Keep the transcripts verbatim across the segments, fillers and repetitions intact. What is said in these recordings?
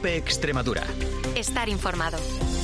COPE Extremadura. Estar informado.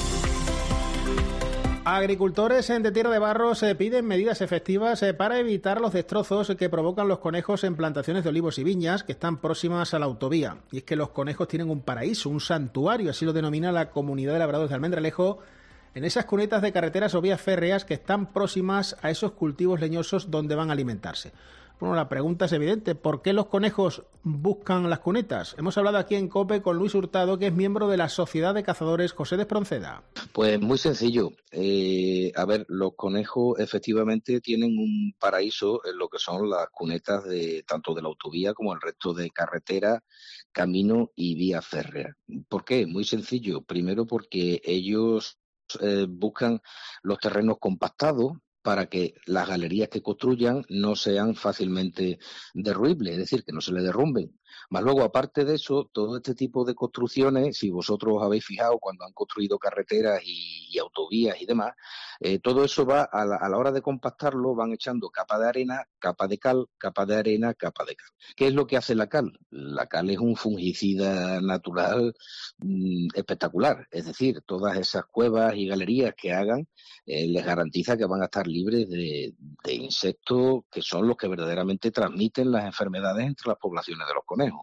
Agricultores de Tierra de Barros eh, piden medidas efectivas eh, para evitar los destrozos que provocan los conejos en plantaciones de olivos y viñas que están próximas a la autovía. Y es que los conejos tienen un paraíso, un santuario, así lo denomina la comunidad de labradores de Almendralejo, en esas cunetas de carreteras o vías férreas que están próximas a esos cultivos leñosos donde van a alimentarse. Bueno, la pregunta es evidente, ¿por qué los conejos buscan las cunetas? Hemos hablado aquí en COPE con Luis Hurtado, que es miembro de la Sociedad de Cazadores José de Espronceda. Pues muy sencillo. Eh, a ver, los conejos efectivamente tienen un paraíso en lo que son las cunetas de tanto de la autovía como el resto de carreteras, caminos y vías férreas. ¿Por qué? Muy sencillo. Primero porque ellos eh, buscan los terrenos compactados, para que las galerías que construyan no sean fácilmente derruibles, es decir, que no se le derrumben. Más luego, aparte de eso, todo este tipo de construcciones, si vosotros os habéis fijado cuando han construido carreteras y, y autovías y demás, eh, todo eso va, a la, a la hora de compactarlo, van echando capa de arena, capa de cal, capa de arena, capa de cal. ¿Qué es lo que hace la cal? La cal es un fungicida natural mmm, espectacular, es decir, todas esas cuevas y galerías que hagan eh, les garantiza que van a estar libres de, de insectos que son los que verdaderamente transmiten las enfermedades entre las poblaciones de los conejos.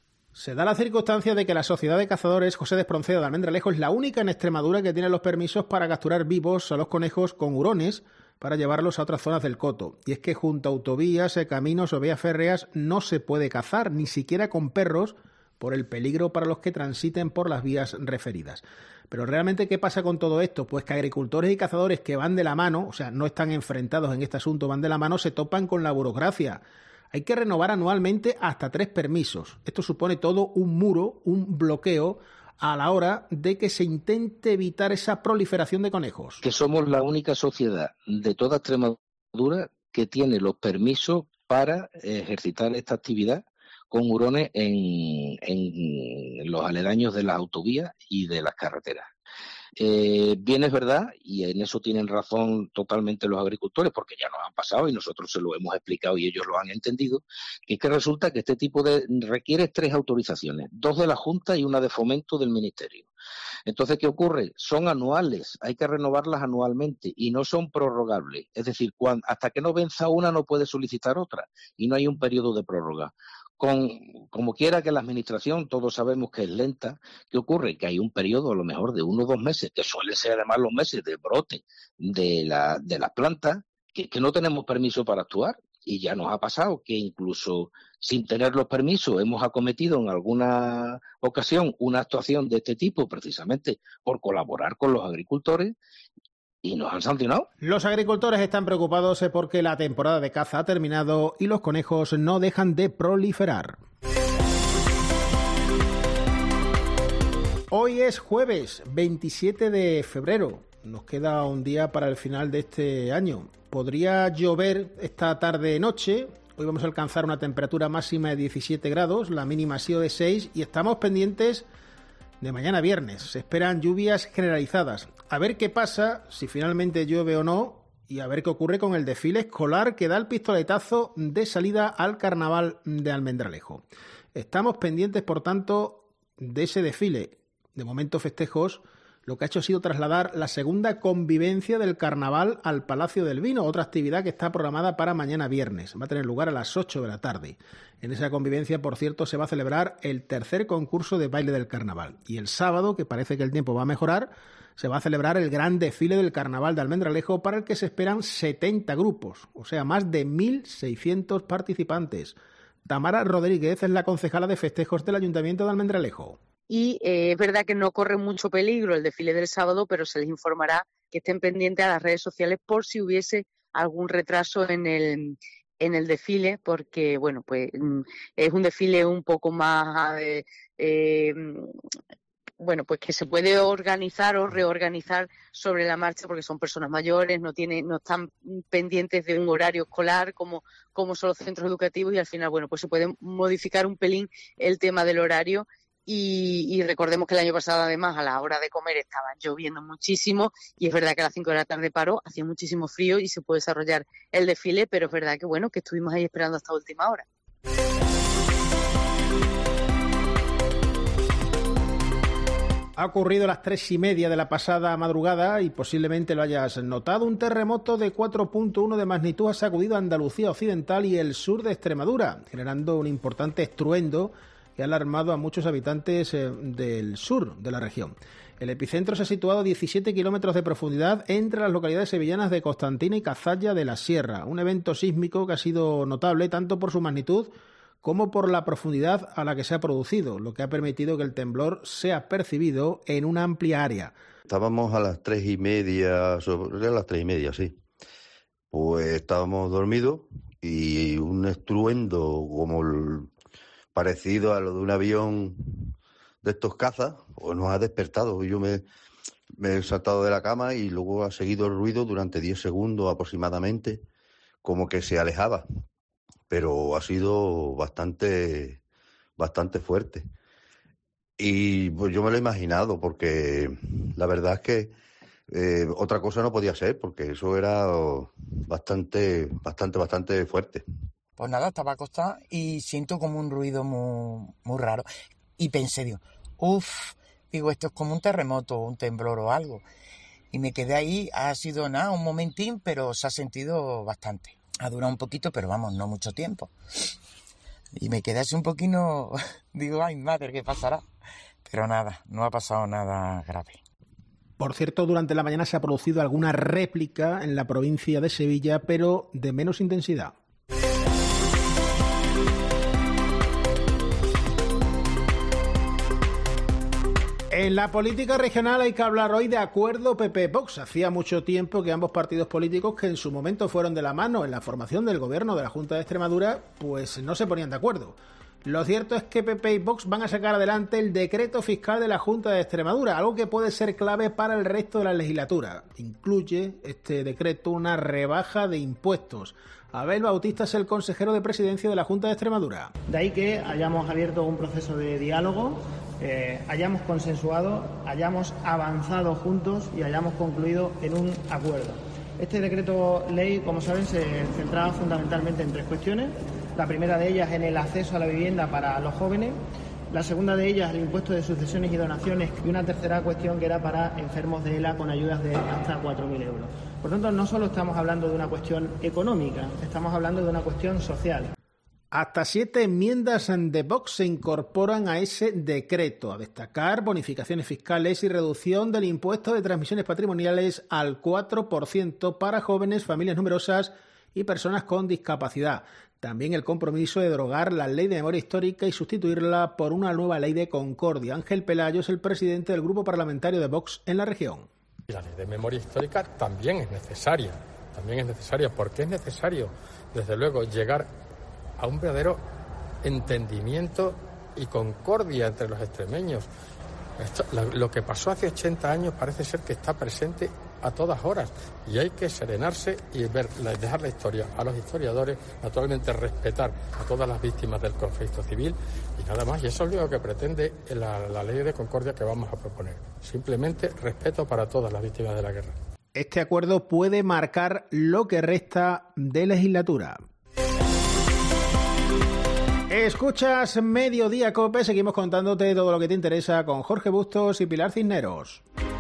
Se da la circunstancia de que la Sociedad de Cazadores José de Espronceda de Almendralejo es la única en Extremadura que tiene los permisos para capturar vivos a los conejos con hurones para llevarlos a otras zonas del coto. Y es que junto a autovías, caminos o vías férreas no se puede cazar, ni siquiera con perros, por el peligro para los que transiten por las vías referidas. Pero realmente, ¿qué pasa con todo esto? Pues que agricultores y cazadores que van de la mano, o sea, no están enfrentados en este asunto, van de la mano, se topan con la burocracia. Hay que renovar anualmente hasta tres permisos. Esto supone todo un muro, un bloqueo a la hora de que se intente evitar esa proliferación de conejos. Que somos la única sociedad de toda Extremadura que tiene los permisos para ejercitar esta actividad con hurones en, en los aledaños de las autovías y de las carreteras. Eh, bien es verdad, y en eso tienen razón totalmente los agricultores, porque ya nos han pasado y nosotros se lo hemos explicado y ellos lo han entendido, que es que resulta que este tipo de requiere tres autorizaciones, dos de la Junta y una de Fomento del Ministerio. Entonces, ¿qué ocurre? Son anuales, hay que renovarlas anualmente y no son prorrogables. Es decir, cuando, hasta que no venza una no puede solicitar otra y no hay un periodo de prórroga. Con, como quiera que la administración, todos sabemos que es lenta, ¿qué ocurre? Que hay un periodo a lo mejor de uno o dos meses, que suelen ser además los meses de brote de, la, de las plantas, que, que no tenemos permiso para actuar. Y ya nos ha pasado que incluso sin tener los permisos hemos acometido en alguna ocasión una actuación de este tipo precisamente por colaborar con los agricultores y nos han sancionado. Los agricultores están preocupados porque la temporada de caza ha terminado y los conejos no dejan de proliferar. Hoy es jueves veintisiete de febrero. Nos queda un día para el final de este año. Podría llover esta tarde-noche. Hoy vamos a alcanzar una temperatura máxima de diecisiete grados, la mínima ha sido de seis y estamos pendientes de mañana viernes. Se esperan lluvias generalizadas. A ver qué pasa, si finalmente llueve o no, y a ver qué ocurre con el desfile escolar que da el pistoletazo de salida al Carnaval de Almendralejo. Estamos pendientes, por tanto, de ese desfile. De momento, festejos, lo que ha hecho ha sido trasladar la segunda convivencia del Carnaval al Palacio del Vino, otra actividad que está programada para mañana viernes. Va a tener lugar a las ocho de la tarde. En esa convivencia, por cierto, se va a celebrar el tercer concurso de baile del Carnaval. Y el sábado, que parece que el tiempo va a mejorar, se va a celebrar el gran desfile del Carnaval de Almendralejo, para el que se esperan setenta grupos, o sea, más de mil seiscientos participantes. Tamara Rodríguez es la concejala de festejos del Ayuntamiento de Almendralejo. Y eh, es verdad que no corre mucho peligro el desfile del sábado, pero se les informará que estén pendientes a las redes sociales por si hubiese algún retraso en el en el desfile, porque bueno, pues es un desfile un poco más eh, eh, bueno, pues que se puede organizar o reorganizar sobre la marcha, porque son personas mayores, no tienen, no están pendientes de un horario escolar como, como son los centros educativos, y al final, bueno, pues se puede modificar un pelín el tema del horario. Y, y recordemos que el año pasado, además, a la hora de comer estaba lloviendo muchísimo, y es verdad que a las cinco de la tarde paró, hacía muchísimo frío y se puede desarrollar el desfile, pero es verdad que bueno, que estuvimos ahí esperando hasta última hora. Ha ocurrido a las tres y media de la pasada madrugada y posiblemente lo hayas notado. Un terremoto de cuatro punto uno de magnitud ha sacudido a Andalucía Occidental y el sur de Extremadura, generando un importante estruendo que ha alarmado a muchos habitantes eh, del sur de la región. El epicentro se ha situado a diecisiete kilómetros de profundidad entre las localidades sevillanas de Constantina y Cazalla de la Sierra. Un evento sísmico que ha sido notable tanto por su magnitud como por la profundidad a la que se ha producido, lo que ha permitido que el temblor sea percibido en una amplia área. Estábamos a las tres y media, sobre las tres y media, sí. Pues estábamos dormidos y un estruendo como el, parecido a lo de un avión de estos cazas, pues nos ha despertado. Yo me, me he saltado de la cama y luego ha seguido el ruido durante diez segundos aproximadamente, como que se alejaba. Pero ha sido bastante, bastante fuerte. Y pues yo me lo he imaginado, porque la verdad es que eh, otra cosa no podía ser, porque eso era bastante, bastante, bastante fuerte. Pues nada, estaba acostada y siento como un ruido muy, muy raro. Y pensé, digo, uff, digo, esto es como un terremoto, un temblor o algo. Y me quedé ahí, ha sido nada, un momentín, pero se ha sentido bastante. Ha durado un poquito, pero vamos, no mucho tiempo. Y me quedé así un poquito, digo, ay madre, ¿qué pasará? Pero nada, no ha pasado nada grave. Por cierto, durante la mañana se ha producido alguna réplica en la provincia de Sevilla, pero de menos intensidad. En la política regional hay que hablar hoy de acuerdo P P-Vox. Hacía mucho tiempo que ambos partidos políticos, que en su momento fueron de la mano en la formación del gobierno de la Junta de Extremadura, pues no se ponían de acuerdo. Lo cierto es que P P y Vox van a sacar adelante el decreto fiscal de la Junta de Extremadura, algo que puede ser clave para el resto de la legislatura. Incluye este decreto una rebaja de impuestos. Abel Bautista es el consejero de presidencia de la Junta de Extremadura. De ahí que hayamos abierto un proceso de diálogo, eh, hayamos consensuado, hayamos avanzado juntos y hayamos concluido en un acuerdo. Este decreto ley, como saben, se centraba fundamentalmente en tres cuestiones. La primera de ellas en el acceso a la vivienda para los jóvenes, la segunda de ellas el impuesto de sucesiones y donaciones y una tercera cuestión que era para enfermos de E L A con ayudas de hasta cuatro mil euros. Por tanto, no solo estamos hablando de una cuestión económica, estamos hablando de una cuestión social. Hasta siete enmiendas de Vox se incorporan a ese decreto, a destacar bonificaciones fiscales y reducción del impuesto de transmisiones patrimoniales al cuatro por ciento para jóvenes, familias numerosas y personas con discapacidad. También el compromiso de derogar la ley de memoria histórica y sustituirla por una nueva ley de concordia. Ángel Pelayo es el presidente del grupo parlamentario de Vox en la región. La ley de memoria histórica también es necesaria, también es necesaria porque es necesario, desde luego, llegar a un verdadero entendimiento y concordia entre los extremeños. Esto, lo que pasó hace ochenta años parece ser que está presente a todas horas y hay que serenarse y ver, dejar la historia a los historiadores, naturalmente respetar a todas las víctimas del conflicto civil y nada más. Y eso es lo que pretende la, la ley de concordia que vamos a proponer. Simplemente respeto para todas las víctimas de la guerra. Este acuerdo puede marcar lo que resta de legislatura. Escuchas Mediodía COPE, seguimos contándote todo lo que te interesa con Jorge Bustos y Pilar Cisneros.